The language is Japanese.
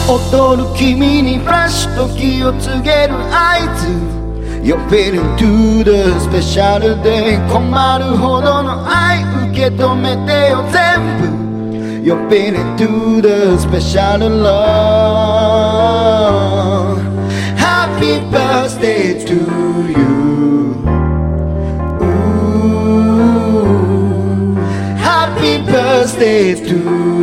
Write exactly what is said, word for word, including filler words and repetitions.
踊る君にフラッシュ時を告げる合図 You're feeling to the special day 困るほどの愛受け止めてよ全部 You're feeling to the special love Happy birthday to you Ooh, Happy birthday to you